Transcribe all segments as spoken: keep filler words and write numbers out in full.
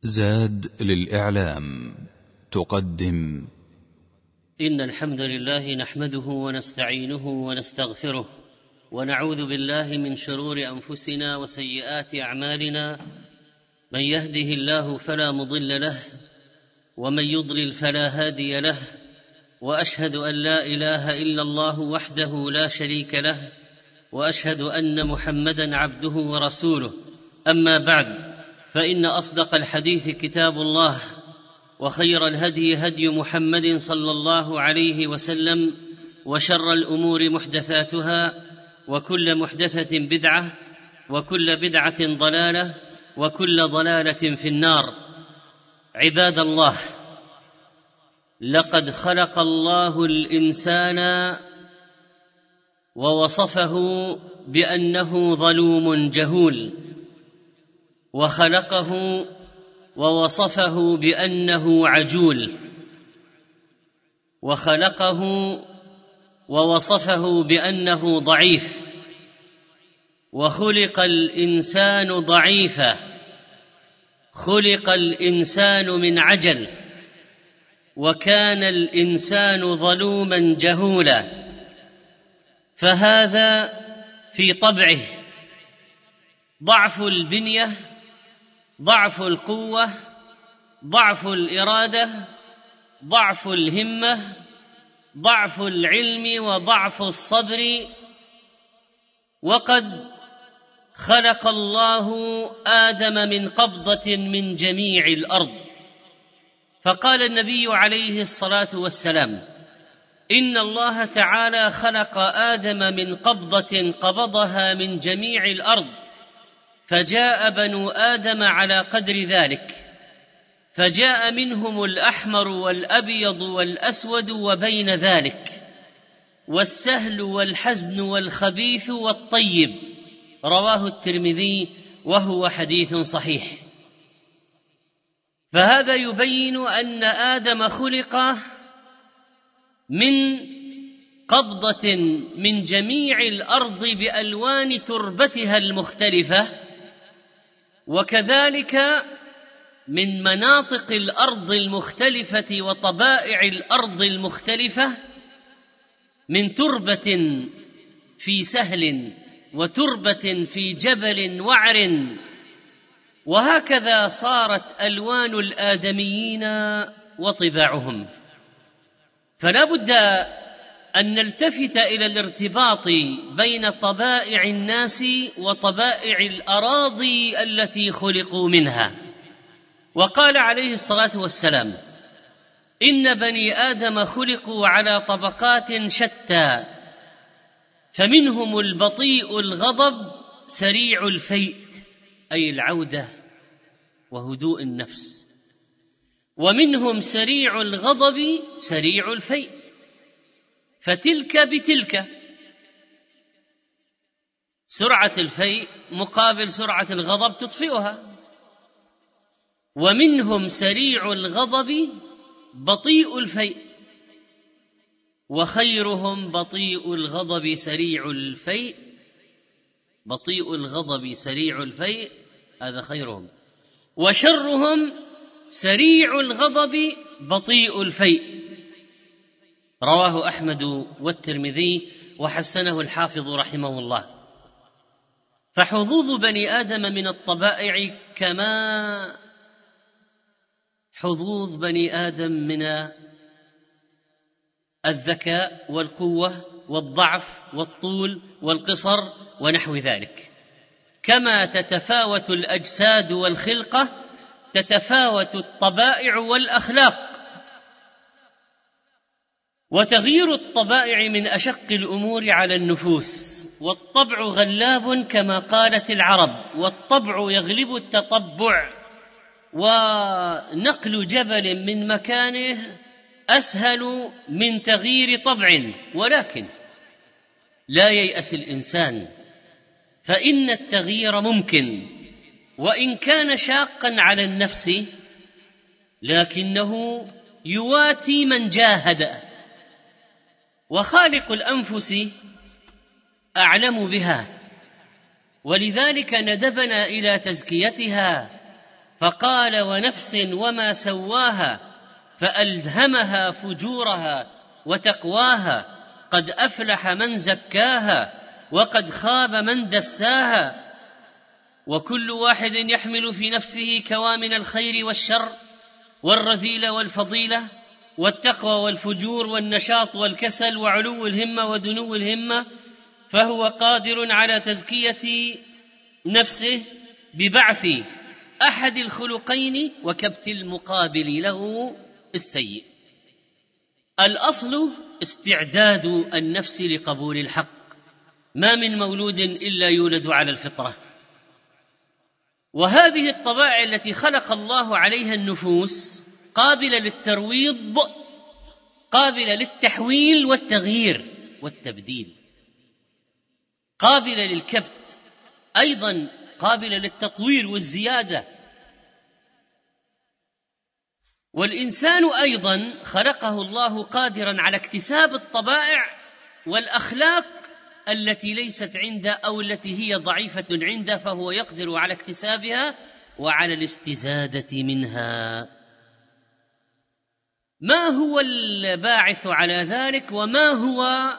زاد للإعلام تقدم. إن الحمد لله نحمده ونستعينه ونستغفره ونعوذ بالله من شرور أنفسنا وسيئات أعمالنا، من يهده الله فلا مضل له ومن يضلل فلا هادي له، وأشهد أن لا إله إلا الله وحده لا شريك له، وأشهد أن محمدًا عبده ورسوله. أما بعد، فإن أصدق الحديث كتاب الله، وخير الهدي هدي محمد صلى الله عليه وسلم، وشر الأمور محدثاتها، وكل محدثة بدعة، وكل بدعة ضلالة، وكل ضلالة في النار. عباد الله، لقد خلق الله الإنسان ووصفه بأنه ظلوم جهول، وخلقه ووصفه بأنه عجول، وخلقه ووصفه بأنه ضعيف، وخلق الإنسان ضعيفا، خلق الإنسان من عجل، وكان الإنسان ظلوما جهولا. فهذا في طبعه ضعف البنية، ضعف القوة، ضعف الإرادة، ضعف الهمة، ضعف العلم، وضعف الصبر. وقد خلق الله آدم من قبضة من جميع الأرض، فقال النبي عليه الصلاة والسلام: إن الله تعالى خلق آدم من قبضة قبضها من جميع الأرض، فجاء بنو آدم على قدر ذلك، فجاء منهم الأحمر والأبيض والأسود وبين ذلك، والسهل والحزن والخبيث والطيب. رواه الترمذي وهو حديث صحيح. فهذا يبين أن آدم خلق من قبضة من جميع الأرض بألوان تربتها المختلفة، وكذلك من مناطق الأرض المختلفة وطبائع الأرض المختلفة، من تربة في سهل، وتربة في جبل وعر، وهكذا صارت ألوان الآدميين وطباعهم. فلا بد أن نلتفت إلى الارتباط بين طبائع الناس وطبائع الأراضي التي خلقوا منها. وقال عليه الصلاة والسلام: إن بني آدم خلقوا على طبقات شتى، فمنهم البطيء الغضب سريع الفيء، أي العودة وهدوء النفس، ومنهم سريع الغضب سريع الفيء، فتلك بتلك، سرعة الفيء مقابل سرعة الغضب تطفئها. ومنهم سريع الغضب بطيء الفيء، وخيرهم بطيء الغضب سريع الفيء. بطيء الغضب سريع الفيء، هذا خيرهم. وشرهم سريع الغضب بطيء الفيء. رواه أحمد والترمذي وحسنه الحافظ رحمه الله. فحظوظ بني آدم من الطبائع كما حظوظ بني آدم من الذكاء والقوة والضعف والطول والقصر ونحو ذلك. كما تتفاوت الأجساد والخلقة، تتفاوت الطبائع والأخلاق. وتغيير الطبائع من أشق الأمور على النفوس، والطبع غلاب كما قالت العرب، والطبع يغلب التطبع. ونقل جبل من مكانه أسهل من تغيير طبع، ولكن لا ييأس الإنسان، فإن التغيير ممكن، وإن كان شاقا على النفس لكنه يواتي من جاهد. وخالق الأنفس أعلم بها، ولذلك ندبنا إلى تزكيتها، فقال: ونفس وما سواها فألهمها فجورها وتقواها، قد أفلح من زكاها وقد خاب من دساها. وكل واحد يحمل في نفسه كوامن الخير والشر والرذيلة والفضيلة والتقوى والفجور والنشاط والكسل وعلو الهمة ودنو الهمة، فهو قادر على تزكية نفسه ببعث أحد الخلقين وكبت المقابل له السيء. الأصل استعداد النفس لقبول الحق، ما من مولود إلا يولد على الفطرة، وهذه الطبائع التي خلق الله عليها النفوس قابلة للترويض، قابلة للتحويل والتغيير والتبديل، قابلة للكبت، أيضا قابلة للتطوير والزيادة. والإنسان أيضا خلقه الله قادرا على اكتساب الطبائع والأخلاق التي ليست عنده أو التي هي ضعيفة عنده، فهو يقدر على اكتسابها وعلى الاستزادة منها. ما هو الباعث على ذلك وما هو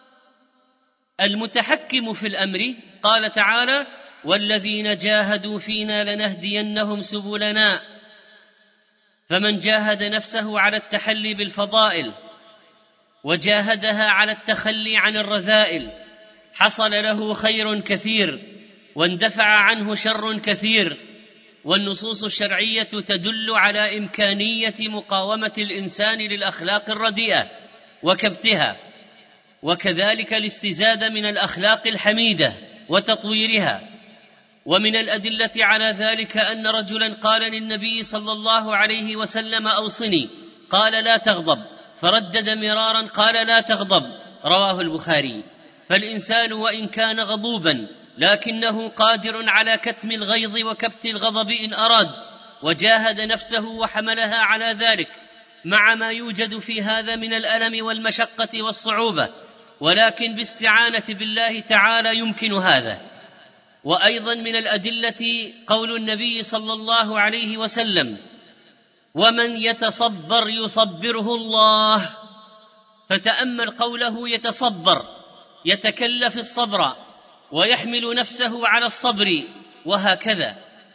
المتحكم في الأمر؟ قال تعالى: والذين جاهدوا فينا لنهدينهم سبلنا. فمن جاهد نفسه على التحلي بالفضائل وجاهدها على التخلي عن الرذائل حصل له خير كثير واندفع عنه شر كثير. والنصوص الشرعية تدل على إمكانية مقاومة الإنسان للأخلاق الرديئة وكبتها، وكذلك الاستزادة من الأخلاق الحميدة وتطويرها. ومن الأدلة على ذلك أن رجلا قال للنبي صلى الله عليه وسلم: أوصني. قال: لا تغضب. فردد مرارا: قال: لا تغضب. رواه البخاري. فالإنسان وإن كان غضوبا لكنه قادر على كتم الغيظ وكبت الغضب إن أراد، وجاهد نفسه وحملها على ذلك مع ما يوجد في هذا من الألم والمشقة والصعوبة، ولكن بالاستعانة بالله تعالى يمكن هذا. وأيضا من الأدلة قول النبي صلى الله عليه وسلم: ومن يتصبر يصبره الله. فتأمل قوله يتصبر، يتكلف الصبر ويحمل نفسه على الصبر، وهكذا.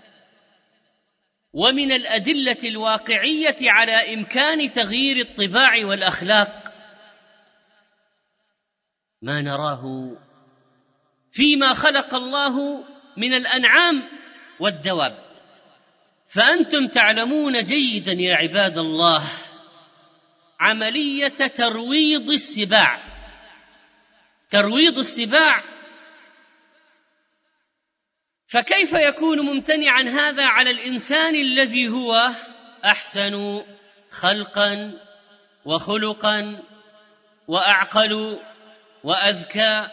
ومن الأدلة الواقعية على إمكان تغيير الطباع والأخلاق ما نراه فيما خلق الله من الأنعام والدواب. فأنتم تعلمون جيدا يا عباد الله عملية ترويض السباع. ترويض السباع، فكيف يكون ممتنعا هذا على الإنسان الذي هو أحسن خلقا وخلقا وأعقل وأذكى؟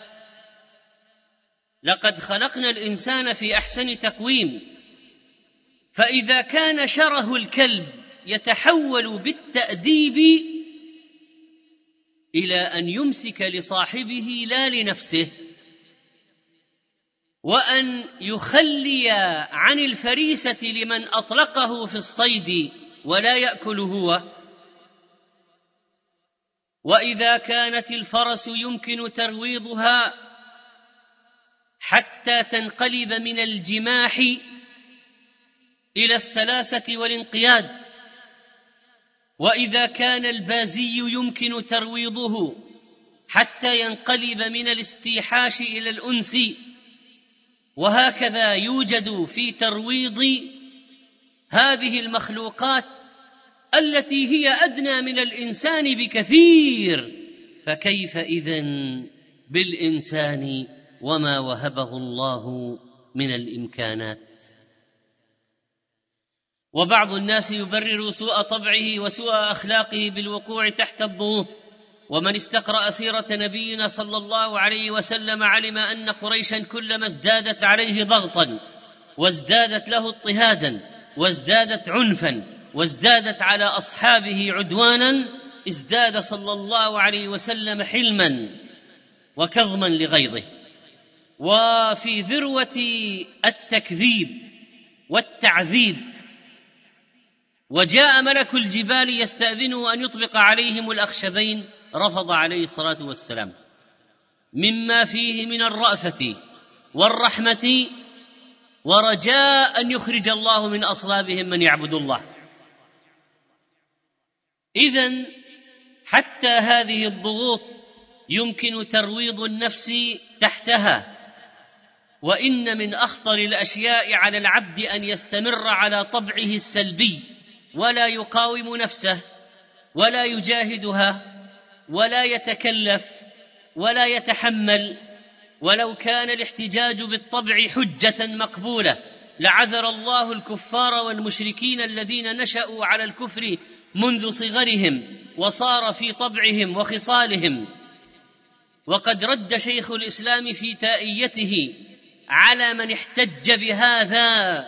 لقد خلقنا الإنسان في أحسن تقويم، فإذا كان شره الكلب يتحول بالتأديب إلى أن يمسك لصاحبه لا لنفسه، وأن يخلي عن الفريسة لمن أطلقه في الصيد ولا يأكل هو، وإذا كانت الفرس يمكن ترويضها حتى تنقلب من الجماح إلى السلاسة والانقياد، وإذا كان البازي يمكن ترويضه حتى ينقلب من الاستيحاش إلى الأنس، وهكذا يوجد في ترويض هذه المخلوقات التي هي أدنى من الإنسان بكثير. فكيف إذن بالإنسان وما وهبه الله من الإمكانات؟ وبعض الناس يبرر سوء طبعه وسوء أخلاقه بالوقوع تحت الضغوط. ومن استقرأ سيرة نبينا صلى الله عليه وسلم علم أن قريشا كلما ازدادت عليه ضغطا وازدادت له اضطهادا وازدادت عنفا وازدادت على أصحابه عدوانا ازداد صلى الله عليه وسلم حلما وكظما لغيظه. وفي ذروة التكذيب والتعذيب وجاء ملك الجبال يستأذنه أن يطبق عليهم الأخشبين، رفض عليه الصلاة والسلام، مما فيه من الرأفة والرحمة ورجاء أن يخرج الله من أصلابهم من يعبد الله. إذن حتى هذه الضغوط يمكن ترويض النفس تحتها، وإن من أخطر الأشياء على العبد أن يستمر على طبعه السلبي ولا يقاوم نفسه ولا يجاهدها ولا يتكلف ولا يتحمل. ولو كان الاحتجاج بالطبع حجة مقبولة لعذر الله الكفار والمشركين الذين نشأوا على الكفر منذ صغرهم وصار في طبعهم وخصالهم. وقد رد شيخ الإسلام في تائيته على من احتج بهذا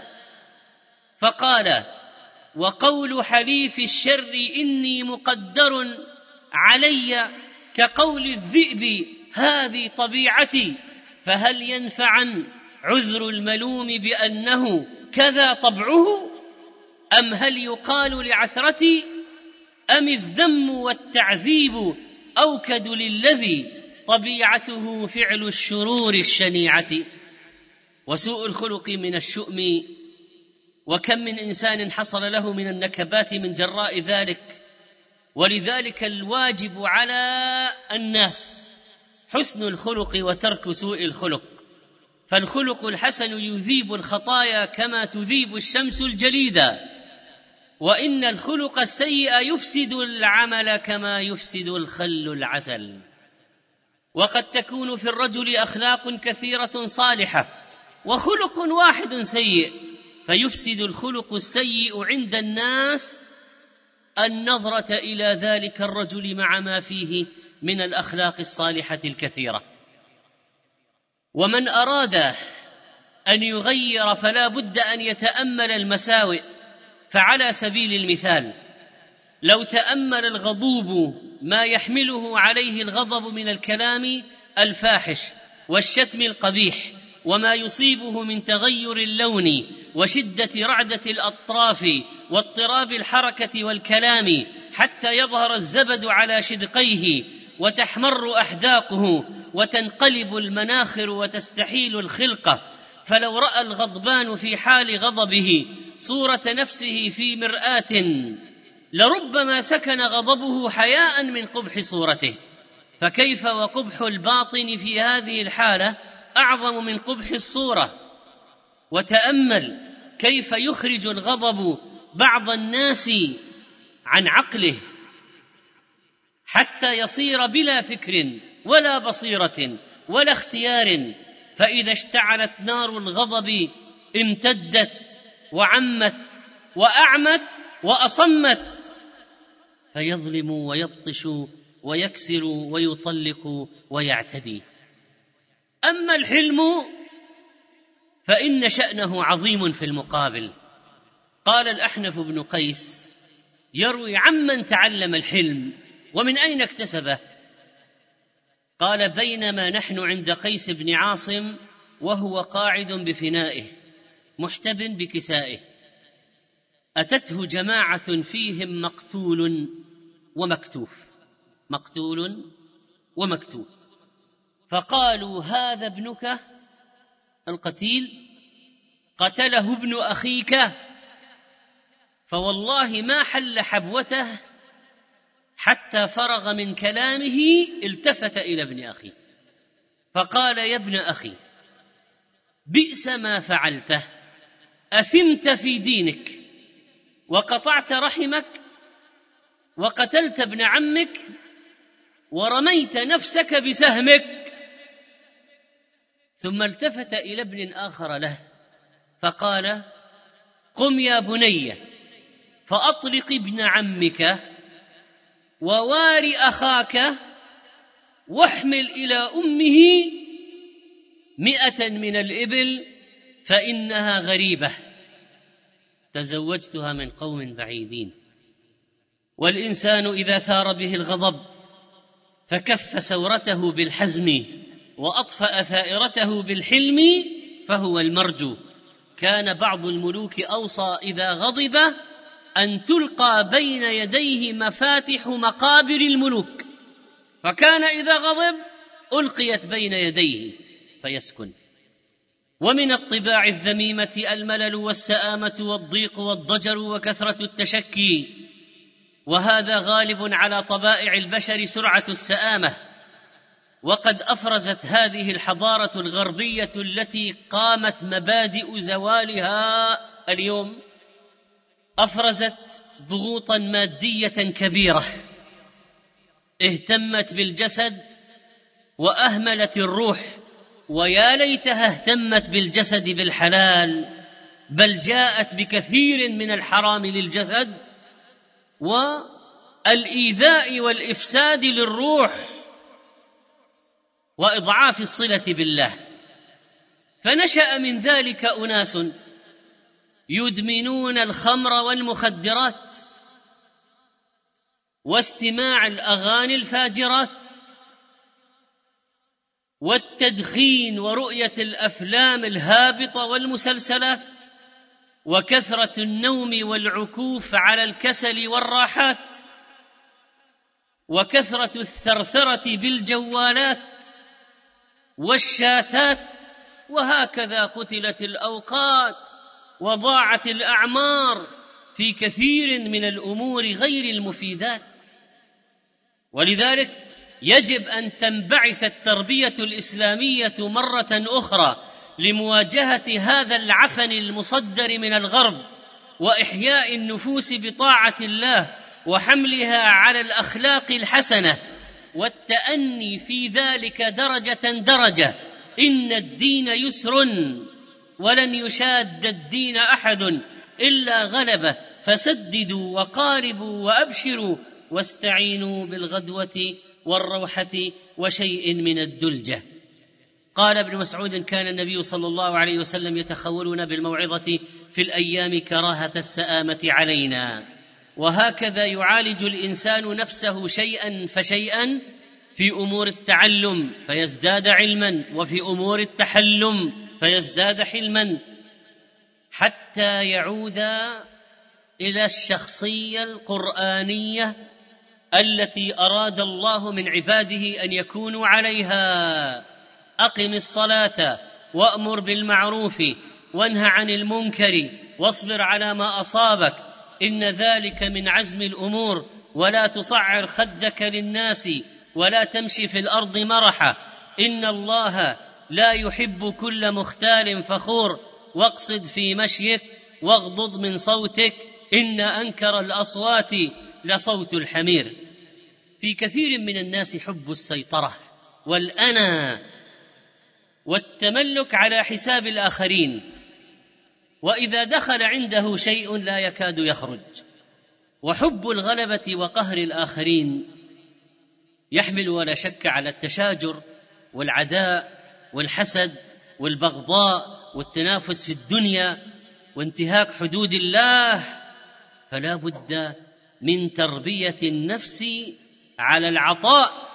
فقال: وقول حليف الشر إني مقدر علي كقول الذئب هذه طبيعتي، فهل ينفعا عذر الملوم بأنه كذا طبعه؟ أم هل يقال لعثرتي؟ أم الذم والتعذيب أوكد للذي طبيعته فعل الشرور الشنيعة؟ وسوء الخلق من الشؤم، وكم من إنسان حصل له من النكبات من جراء ذلك. ولذلك الواجب على الناس حسن الخلق وترك سوء الخلق، فالخلق الحسن يذيب الخطايا كما تذيب الشمس الجليدة، وإن الخلق السيء يفسد العمل كما يفسد الخل العسل. وقد تكون في الرجل أخلاق كثيرة صالحة وخلق واحد سيء، فيفسد الخلق السيء عند الناس النظرة إلى ذلك الرجل مع ما فيه من الأخلاق الصالحة الكثيرة. ومن أراد أن يغير فلا بد أن يتأمل المساوئ. فعلى سبيل المثال، لو تأمل الغضوب ما يحمله عليه الغضب من الكلام الفاحش والشتم القبيح، وما يصيبه من تغير اللون وشدة رعدة الأطراف واضطراب الحركة والكلام حتى يظهر الزبد على شدقيه وتحمر أحداقه وتنقلب المناخر وتستحيل الخلقة، فلو رأى الغضبان في حال غضبه صورة نفسه في مرآة لربما سكن غضبه حياء من قبح صورته، فكيف وقبح الباطن في هذه الحالة أعظم من قبح الصورة. وتأمل كيف يخرج الغضب بعض الناس عن عقله حتى يصير بلا فكر ولا بصيرة ولا اختيار، فإذا اشتعلت نار الغضب امتدت وعمت وأعمت وأصمت، فيظلم ويبطش ويكسر ويطلق ويعتدي. أما الحلم فإن شأنه عظيم في المقابل. قال الأحنف بن قيس يروي عمن تعلم الحلم: ومن أين اكتسبه؟ قال: بينما نحن عند قيس بن عاصم وهو قاعد بفنائه محتب بكسائه، أتته جماعة فيهم مقتول ومكتوف، مقتول ومكتوف، فقالوا: هذا ابنك القتيل قتله ابن أخيك. فوالله ما حل حبوته حتى فرغ من كلامه التفت إلى ابن أخي فقال: يا ابن أخي، بئس ما فعلته، أثمت في دينك وقطعت رحمك وقتلت ابن عمك ورميت نفسك بسهمك. ثم التفت إلى ابن آخر له فقال: قم يا بني فأطلق ابن عمك ووار أخاك واحمل إلى أمه مئة من الإبل فإنها غريبة تزوجتها من قوم بعيدين. والإنسان إذا ثار به الغضب فكف سورته بالحزم وأطفأ ثائرته بالحلم فهو المرجو. كان بعض الملوك أوصى إذا غضب أن تلقى بين يديه مفاتح مقابر الملوك، فكان إذا غضب ألقيت بين يديه فيسكن. ومن الطباع الذميمة الملل والسآمة والضيق والضجر وكثرة التشكي، وهذا غالب على طبائع البشر سرعة السآمة. وقد أفرزت هذه الحضارة الغربية التي قامت مبادئ زوالها اليوم، أفرزت ضغوطا مادية كبيرة، اهتمت بالجسد وأهملت الروح، ويا ليتها اهتمت بالجسد بالحلال، بل جاءت بكثير من الحرام للجسد والإيذاء والإفساد للروح وإضعاف الصلة بالله. فنشأ من ذلك أناس يدمنون الخمر والمخدرات واستماع الأغاني الفاجرات والتدخين ورؤية الأفلام الهابطة والمسلسلات وكثرة النوم والعكوف على الكسل والراحات وكثرة الثرثرة بالجوالات والشاتات، وهكذا قتلت الأوقات وضاعت الأعمار في كثير من الأمور غير المفيدات. ولذلك يجب أن تنبعث التربية الإسلامية مرة أخرى لمواجهة هذا العفن المصدر من الغرب، وإحياء النفوس بطاعة الله وحملها على الأخلاق الحسنة والتأني في ذلك درجة درجة. إن الدين يسر ولن يشاد الدين أحد إلا غلبه، فسددوا وقاربوا وأبشروا واستعينوا بالغدوة والروحة وشيء من الدلجة. قال ابن مسعود: كان النبي صلى الله عليه وسلم يتخولنا بالموعظة في الأيام كراهة السآمة علينا. وهكذا يعالج الإنسان نفسه شيئا فشيئا في أمور التعلم فيزداد علما، وفي أمور التحلم فيزداد حلما، حتى يعود إلى الشخصية القرآنية التي أراد الله من عباده أن يكونوا عليها. أقم الصلاة وأمر بالمعروف وانه عن المنكر واصبر على ما أصابك إن ذلك من عزم الأمور، ولا تصعر خدك للناس ولا تمشي في الأرض مرحا، إن الله لا يحب كل مختال فخور، واقصد في مشيك واغضض من صوتك إن أنكر الأصوات لصوت الحمير. في كثير من الناس حب السيطرة والأنا والتملك على حساب الآخرين، وإذا دخل عنده شيء لا يكاد يخرج. وحب الغلبة وقهر الآخرين يحمل ولا شك على التشاجر والعداء والحسد والبغضاء والتنافس في الدنيا وانتهاك حدود الله. فلا بد من تربية النفس على العطاء،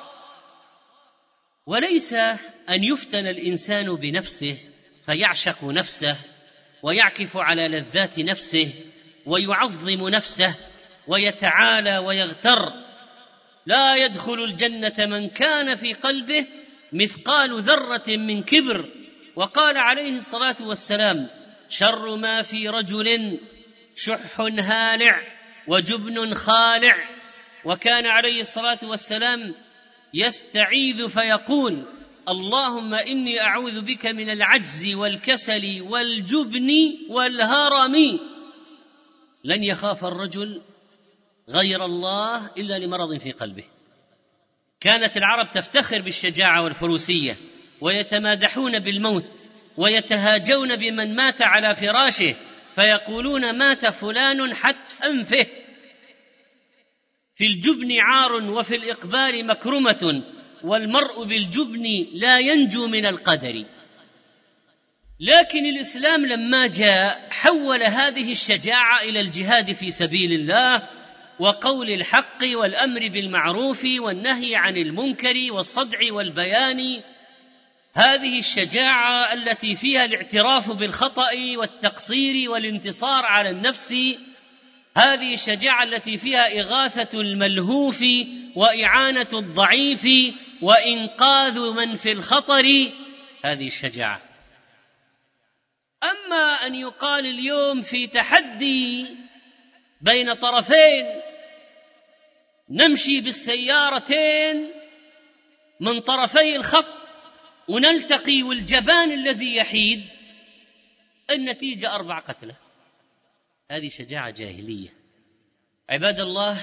وليس أن يفتن الإنسان بنفسه فيعشق نفسه ويعكف على لذات نفسه ويعظم نفسه ويتعالى ويغتر. لا يدخل الجنة من كان في قلبه مثقال ذرة من كبر. وقال عليه الصلاة والسلام: شر ما في رجل شح هالع وجبن خالع. وكان عليه الصلاة والسلام يستعيذ فيقول: اللهم إني أعوذ بك من العجز والكسل والجبن والهرم. لن يخاف الرجل غير الله إلا لمرض في قلبه. كانت العرب تفتخر بالشجاعة والفروسية، ويتمادحون بالموت، ويتهاجون بمن مات على فراشه، فيقولون: مات فلان حتف أنفه. في الجبن عار وفي الإقبال مكرمة، والمرء بالجبن لا ينجو من القدر. لكن الإسلام لما جاء حول هذه الشجاعة إلى الجهاد في سبيل الله وقول الحق والأمر بالمعروف والنهي عن المنكر والصدع والبيان. هذه الشجاعة التي فيها الاعتراف بالخطأ والتقصير والانتصار على النفس، هذه الشجاعة التي فيها إغاثة الملهوف وإعانة الضعيف وإنقاذ من في الخطر، هذه الشجاعة. أما أن يقال اليوم في تحدي بين طرفين نمشي بالسيارتين من طرفي الخط ونلتقي والجبان الذي يحيد، النتيجة أربع قتلى، هذه شجاعة جاهلية. عباد الله،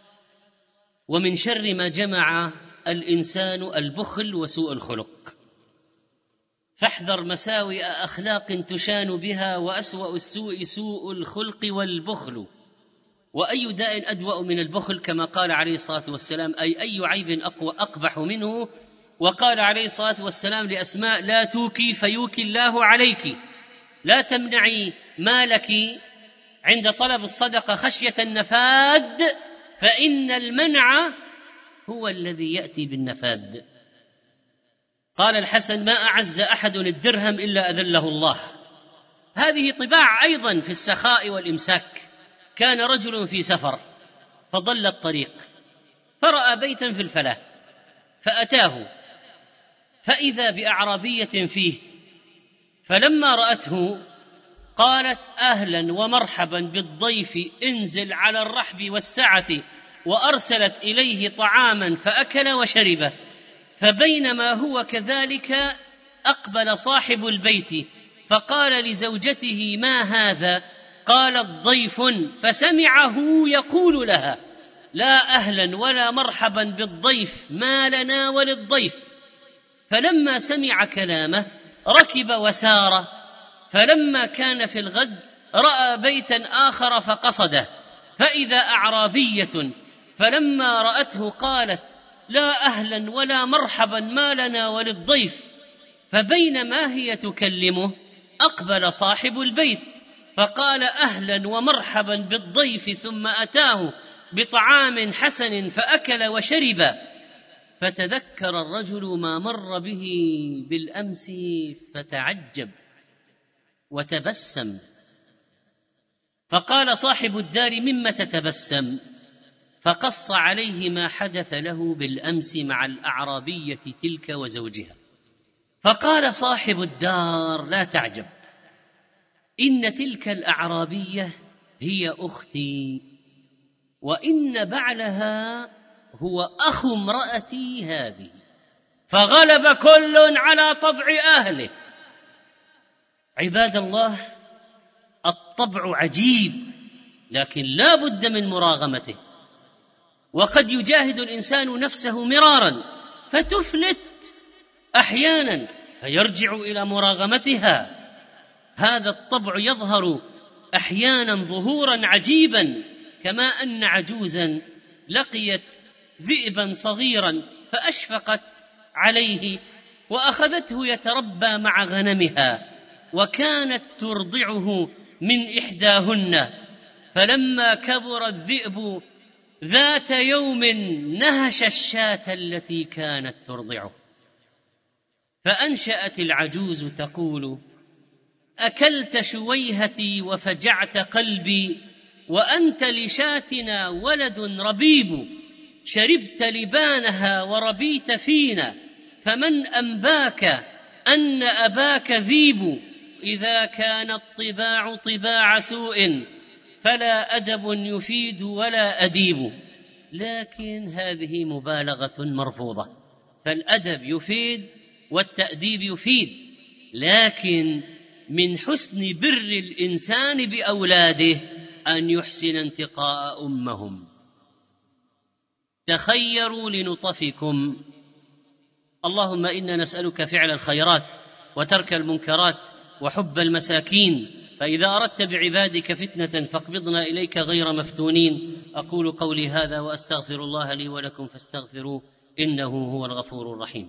ومن شر ما جمع الإنسان البخل وسوء الخلق، فاحذر مساوئ أخلاق تشان بها، وأسوأ السوء سوء الخلق والبخل. وأي داء أدوأ من البخل كما قال عليه الصلاة والسلام، أي أي عيب أقوى أقبح منه. وقال عليه الصلاة والسلام لأسماء: لا توكي فيوكي الله عليك، لا تمنعي مالك عند طلب الصدقة خشية النفاد، فإن المنع هو الذي يأتي بالنفاد. قال الحسن: ما أعز أحد الدرهم إلا أذله الله. هذه طباع أيضا في السخاء والإمساك. كان رجل في سفر فضل الطريق، فرأى بيتا في الفلاة فأتاه، فإذا بأعرابية فيه، فلما رأته قالت: أهلا ومرحبا بالضيف، انزل على الرحب والسعة، وأرسلت إليه طعاما فأكل وشرب. فبينما هو كذلك أقبل صاحب البيت فقال لزوجته: ما هذا؟ قالت: ضيف. فسمعه يقول لها: لا أهلا ولا مرحبا بالضيف، ما لنا وللضيف. فلما سمع كلامه ركب وسار، فلما كان في الغد رأى بيتا آخر فقصده، فإذا أعرابية، فلما رأته قالت: لا أهلا ولا مرحبا، ما لنا وللضيف. فبينما هي تكلمه أقبل صاحب البيت فقال: أهلا ومرحبا بالضيف، ثم أتاه بطعام حسن فأكل وشرب. فتذكر الرجل ما مر به بالأمس فتعجب وتبسم، فقال صاحب الدار: مما تتبسم؟ فقص عليه ما حدث له بالأمس مع الأعرابية تلك وزوجها. فقال صاحب الدار: لا تعجب، إن تلك الأعرابية هي أختي، وإن بعلها هو أخو امرأتي هذه، فغلب كل على طبع أهله. عباد الله، الطبع عجيب، لكن لا بد من مراغمته. وقد يجاهد الإنسان نفسه مرارا فتفلت أحيانا فيرجع إلى مراغمتها. هذا الطبع يظهر أحيانا ظهورا عجيبا، كما أن عجوزا لقيت ذئبا صغيرا فأشفقت عليه وأخذته يتربى مع غنمها، وكانت ترضعه من إحداهن. فلما كبر الذئب ذات يوم نهش الشاة التي كانت ترضعه، فأنشأت العجوز تقول: أكلت شويهتي وفجعت قلبي، وأنت لشاتنا ولد ربيب، شربت لبانها وربيت فينا، فمن أنباك أن أباك ذيب، إذا كان الطباع طباع سوء فلا أدب يفيد ولا أديب. لكن هذه مبالغة مرفوضة، فالأدب يفيد والتأديب يفيد، لكن من حسن بر الإنسان بأولاده أن يحسن انتقاء أمهم. تخيروا لنطفكم. اللهم إنا نسألك فعل الخيرات وترك المنكرات وحب المساكين، فإذا أردت بعبادك فتنة فاقبضنا إليك غير مفتونين. أقول قولي هذا وأستغفر الله لي ولكم فاستغفروه إنه هو الغفور الرحيم.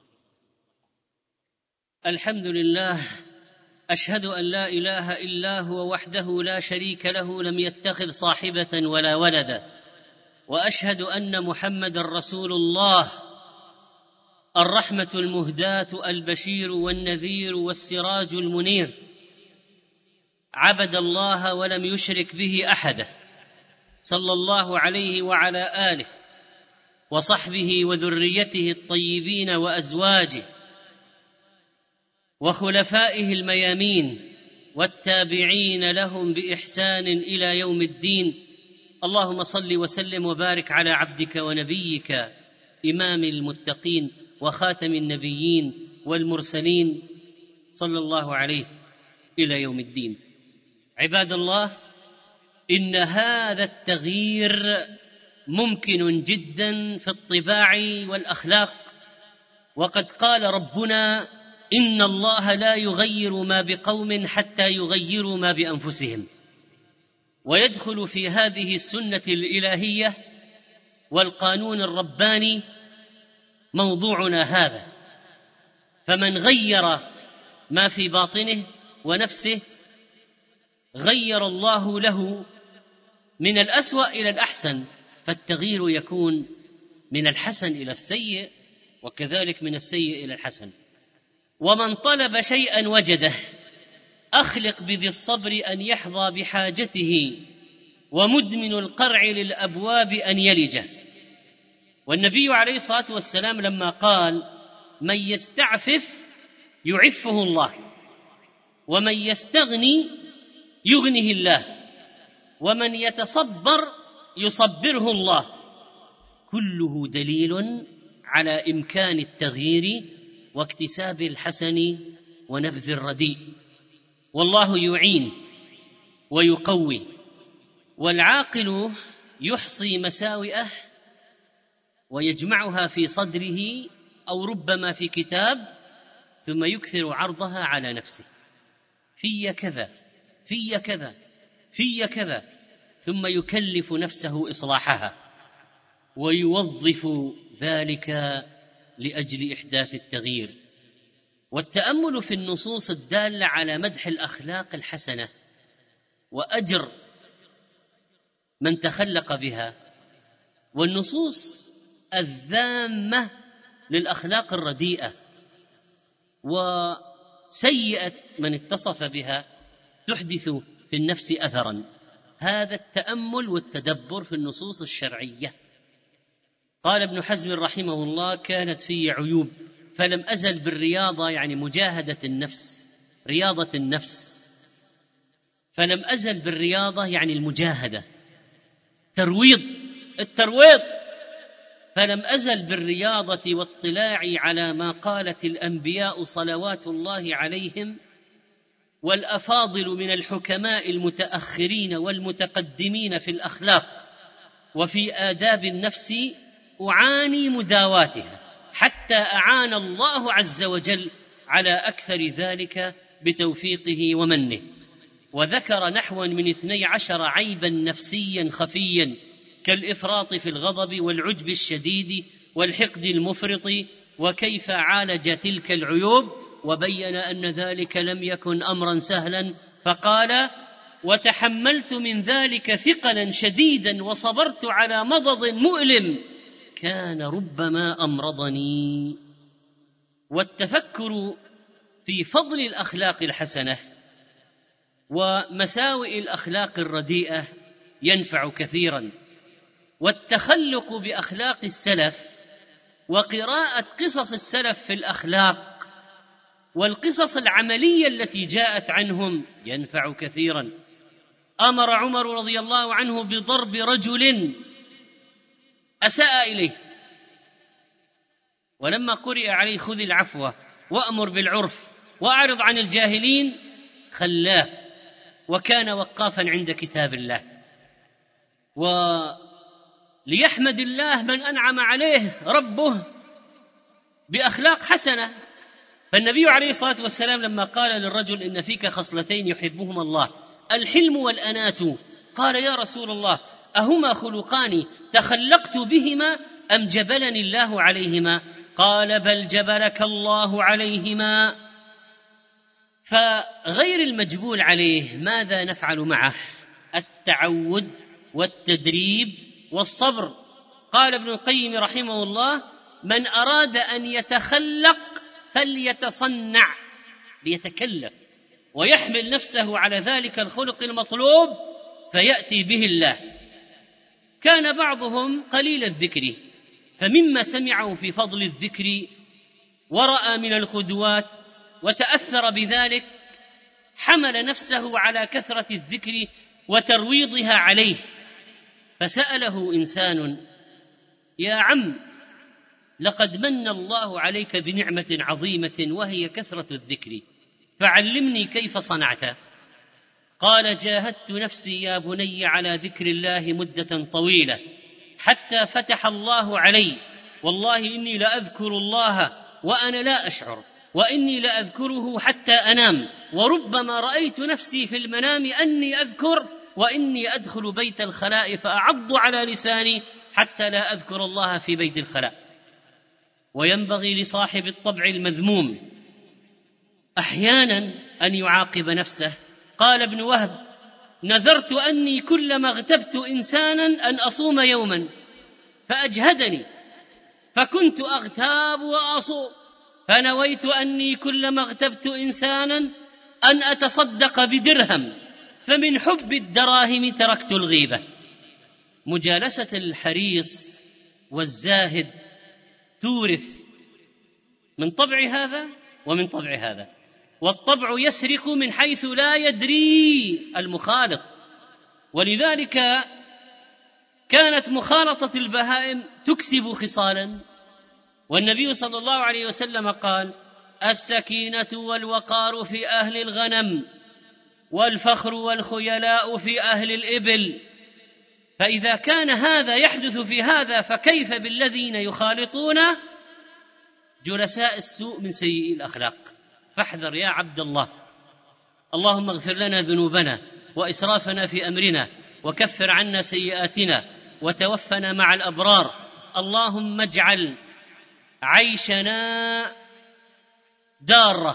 الحمد لله، أشهد أن لا إله إلا هو وحده لا شريك له، لم يتخذ صاحبة ولا ولدا، وأشهد أن محمد رسول الله، الرحمة المهداة البشير والنذير والسراج المنير، عبد الله ولم يشرك به أحدا، صلى الله عليه وعلى آله وصحبه وذريته الطيبين وأزواجه وخلفائه الميامين والتابعين لهم بإحسان إلى يوم الدين. اللهم صل وسلم وبارك على عبدك ونبيك إمام المتقين وخاتم النبيين والمرسلين صلى الله عليه إلى يوم الدين. عباد الله، إن هذا التغيير ممكن جدا في الطباع والأخلاق، وقد قال ربنا: إن الله لا يغير ما بقوم حتى يغيروا ما بأنفسهم. ويدخل في هذه السنة الإلهية والقانون الرباني موضوعنا هذا، فمن غير ما في باطنه ونفسه غير الله له من الأسوأ إلى الأحسن، فالتغيير يكون من الحسن إلى السيء، وكذلك من السيء إلى الحسن. ومن طلب شيئا وجده، أخلق بذي الصبر أن يحظى بحاجته، ومدمن القرع للأبواب أن يلجه. والنبي عليه الصلاة والسلام لما قال: من يستعفف يعفه الله، ومن يستغني يغنه الله، ومن يتصبر يصبره الله، كله دليل على إمكان التغيير واكتساب الحسن ونبذ الرديء. والله يعين ويقوي، والعاقل يحصي مساوئه ويجمعها في صدره أو ربما في كتاب، ثم يكثر عرضها على نفسه: في كذا في كذا في كذا، ثم يكلف نفسه إصلاحها ويوظف ذلك لأجل إحداث التغيير. والتأمل في النصوص الدالة على مدح الأخلاق الحسنة وأجر من تخلق بها، والنصوص الذامة للأخلاق الرديئة وسيئة من اتصف بها، تحدث في النفس أثرا. هذا التأمل والتدبر في النصوص الشرعية. قال ابن حزم رحمه الله: كانت في عيوب فلم أزل بالرياضة، يعني مجاهدة النفس، رياضة النفس، فلم أزل بالرياضة يعني المجاهدة، ترويض الترويض، فلم أزل بالرياضة واطلاع على ما قالت الأنبياء صلوات الله عليهم والأفاضل من الحكماء المتأخرين والمتقدمين في الأخلاق وفي آداب النفس، أعاني مداواتها حتى أعان الله عز وجل على أكثر ذلك بتوفيقه ومنه. وذكر نحو من اثني عشر عيبا نفسيا خفيا، كالإفراط في الغضب والعجب الشديد والحقد المفرط، وكيف عالج تلك العيوب، وبين أن ذلك لم يكن أمرا سهلا، فقال: وتحملت من ذلك ثقلا شديدا وصبرت على مضض مؤلم كان ربما أمرضني. والتفكر في فضل الأخلاق الحسنة ومساوئ الأخلاق الرديئة ينفع كثيرا، والتخلق بأخلاق السلف وقراءة قصص السلف في الأخلاق والقصص العملية التي جاءت عنهم ينفع كثيرا. أمر عمر رضي الله عنه بضرب رجل أساء إليه، ولما قرئ عليه: خذ العفو وأمر بالعرف وأعرض عن الجاهلين، خلاه، وكان وقافا عند كتاب الله. وليحمد الله من أنعم عليه ربه بأخلاق حسنة. فالنبي عليه الصلاة والسلام لما قال للرجل: إن فيك خصلتين يحبهما الله، الحلم والأنات، قال: يا رسول الله، أهما خلقان تخلقت بهما أم جبلني الله عليهما؟ قال: بل جبلك الله عليهما. فغير المجبول عليه ماذا نفعل معه؟ التعود والتدريب والصبر. قال ابن القيم رحمه الله: من أراد أن يتخلق فليتصنع، ليتكلف ويحمل نفسه على ذلك الخلق المطلوب، فيأتي به الله. كان بعضهم قليل الذكر، فمما سمعوا في فضل الذكر ورأى من القدوات وتأثر بذلك حمل نفسه على كثرة الذكر وترويضها عليه، فسأله إنسان: يا عم، لقد من الله عليك بنعمة عظيمة وهي كثرة الذكر، فعلمني كيف صنعت. قال: جاهدت نفسي يا بني على ذكر الله مدة طويلة حتى فتح الله علي، والله إني لأذكر الله وأنا لا أشعر، وإني لأذكره حتى أنام، وربما رأيت نفسي في المنام أني أذكر وإني أدخل بيت الخلاء فأعض على لساني حتى لا أذكر الله في بيت الخلاء. وينبغي لصاحب الطبع المذموم أحيانا أن يعاقب نفسه. قال ابن وهب: نذرت أني كلما اغتبت إنسانا أن أصوم يوما فأجهدني، فكنت أغتاب وأصوم، فنويت أني كلما اغتبت إنسانا أن أتصدق بدرهم، فمن حب الدراهم تركت الغيبة. مجالسة الحريص والزاهد تورث من طبع هذا ومن طبع هذا، والطبع يسرق من حيث لا يدري المخالط. ولذلك كانت مخالطة البهائم تكسب خصالا، والنبي صلى الله عليه وسلم قال: السكينة والوقار في أهل الغنم، والفخر والخيلاء في أهل الإبل. فإذا كان هذا يحدث في هذا فكيف بالذين يخالطون جلساء السوء من سيئي الأخلاق؟ فاحذر يا عبد الله. اللهم اغفر لنا ذنوبنا وإسرافنا في أمرنا، وكفر عنا سيئاتنا، وتوفنا مع الأبرار. اللهم اجعل عيشنا دارة،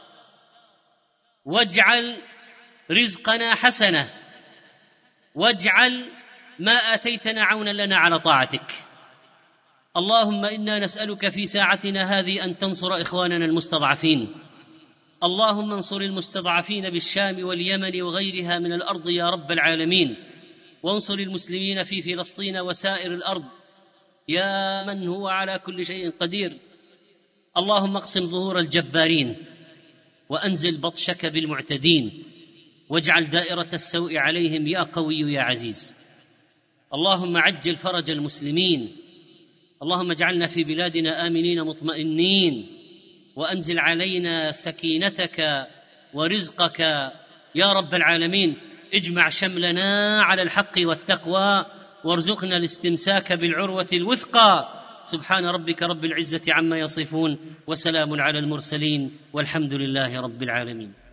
واجعل رزقنا حسنة، واجعل ما آتيتنا عونا لنا على طاعتك. اللهم إنا نسألك في ساعتنا هذه أن تنصر إخواننا المستضعفين. اللهم انصر المستضعفين بالشام واليمن وغيرها من الأرض يا رب العالمين، وانصر المسلمين في فلسطين وسائر الأرض يا من هو على كل شيء قدير. اللهم اقسم ظهور الجبارين، وأنزل بطشك بالمعتدين، واجعل دائرة السوء عليهم يا قوي يا عزيز. اللهم عجل فرج المسلمين. اللهم اجعلنا في بلادنا آمنين مطمئنين، وأنزل علينا سكينتك ورزقك يا رب العالمين. اجمع شملنا على الحق والتقوى، وارزقنا الاستمساك بالعروة الوثقى. سبحان ربك رب العزة عما يصفون، وسلام على المرسلين، والحمد لله رب العالمين.